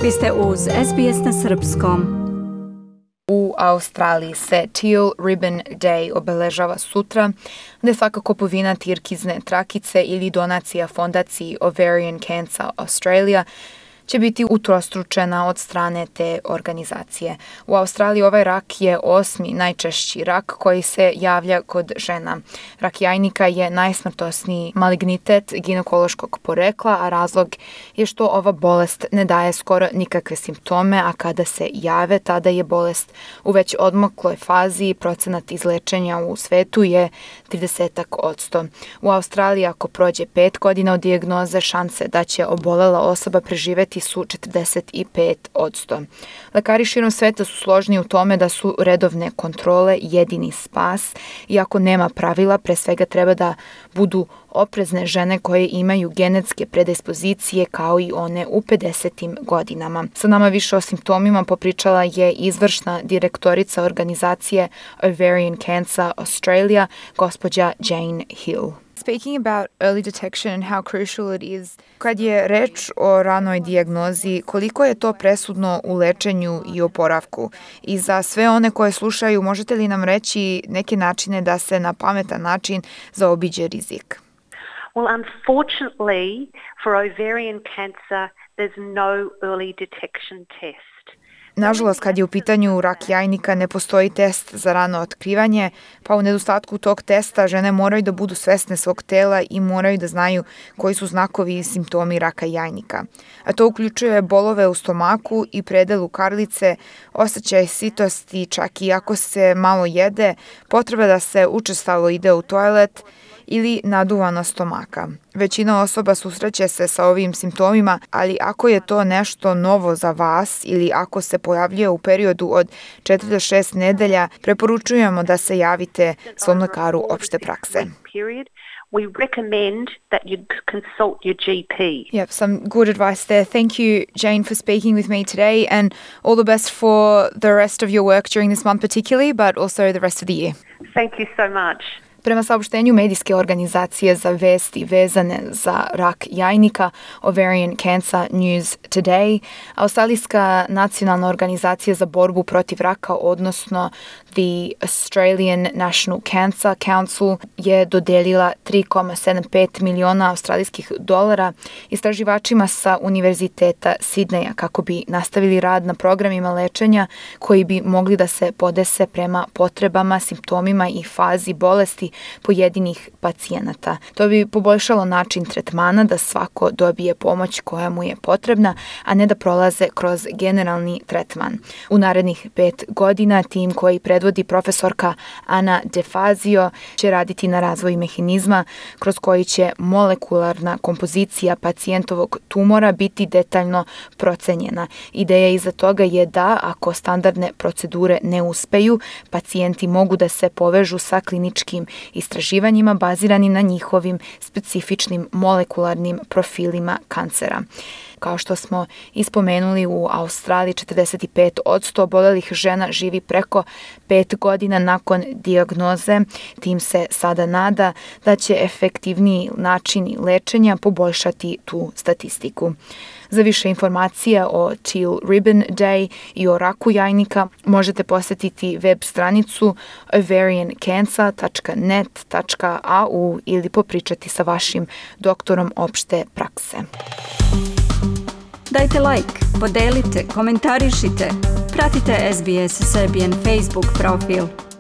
Vi ste uz SBS na srpskom. U Australiji se Teal Ribbon Day obeležava sutra, gde svaka kupovina tirkizne trakice ili donacija fondaciji Ovarian Cancer Australia će biti utrostručena od strane te organizacije. U Australiji ovaj rak je 8. najčešći rak koji se javlja kod žena. Rak jajnika je najsmrtosniji malignitet ginekološkog porekla, a razlog je što ova bolest ne daje skoro nikakve simptome, a kada se jave, tada je bolest u već odmakloj fazi i procenat izlečenja u svetu je 30%. U Australiji ako prođe 5 godina od dijagnoze, šanse da će obolela osoba preživeti su 45%. Lekari širom sveta su složni u tome da su redovne kontrole jedini spas, iako nema pravila, pre svega treba da budu oprezne žene koje imaju genetske predispozicije kao i one u 50. godinama. Sa nama više o simptomima popričala je izvršna direktorica organizacije Ovarian Cancer Australia, gospođa Jane Hill. Speaking about early detection and how crucial it is, kad je reč o ranoj dijagnozi, koliko je to presudno u lečenju i oporavku? I za sve one koje slušaju, možete li nam reći neke načine da se na pametan način zaobiđe rizik? Well, unfortunately, for ovarian cancer, there's no early detection test. Nažalost, kad je u pitanju rak jajnika, ne postoji test za rano otkrivanje, pa u nedostatku tog testa žene moraju da budu svesne svog tela i moraju da znaju koji su znakovi i simptomi raka jajnika. A to uključuje bolove u stomaku i predelu karlice, osjećaj sitosti, čak i ako se malo jede, potreba da se učestalo ide u toalet ili naduvana stomaka. Većina osoba susreće se sa ovim simptomima, ali ako je to nešto novo za vas ili ako se pojavljuje u periodu od 4 do 6 nedelja, preporučujemo da se javite svom lekaru opšte prakse. We recommend that you consult your GP. Yep, some good advice there. Thank you, Jane, for speaking with me today, and all the best for the rest of your work during this month particularly, but also the rest of the year. Thank you so much. Prema saopštenju medijske organizacije za vesti vezane za rak jajnika Ovarian Cancer News Today, Australijska nacionalna organizacija za borbu protiv raka, odnosno The Australian National Cancer Council, je dodelila 3,75 miliona australijskih dolara istraživačima sa Univerziteta Sidneja kako bi nastavili rad na programima lečenja koji bi mogli da se podese prema potrebama, simptomima i fazi bolesti pojedinih pacijenata. To bi poboljšalo način tretmana da svako dobije pomoć koja mu je potrebna, a ne da prolaze kroz generalni tretman. U narednih 5 godina tim koji predvodi profesorka Ana DeFazio će raditi na razvoju mehanizma kroz koji će molekularna kompozicija pacijentovog tumora biti detaljno procenjena. Ideja iza toga je da ako standardne procedure ne uspeju, pacijenti mogu da se povežu sa kliničkim istraživanjima bazirani na njihovim specifičnim molekularnim profilima kancera. Kao što smo ispomenuli, u Australiji 45% obolelih žena živi preko 5 godina nakon dijagnoze. Tim se sada nada da će efektivniji načini lečenja poboljšati tu statistiku. Za više informacija o Teal Ribbon Day i o raku jajnika možete posetiti web stranicu ovariancancer.net.au ili popričati sa vašim doktorom opšte prakse. Dajte like, podelite, komentarišite. Pratite SBS Serbian Facebook profil.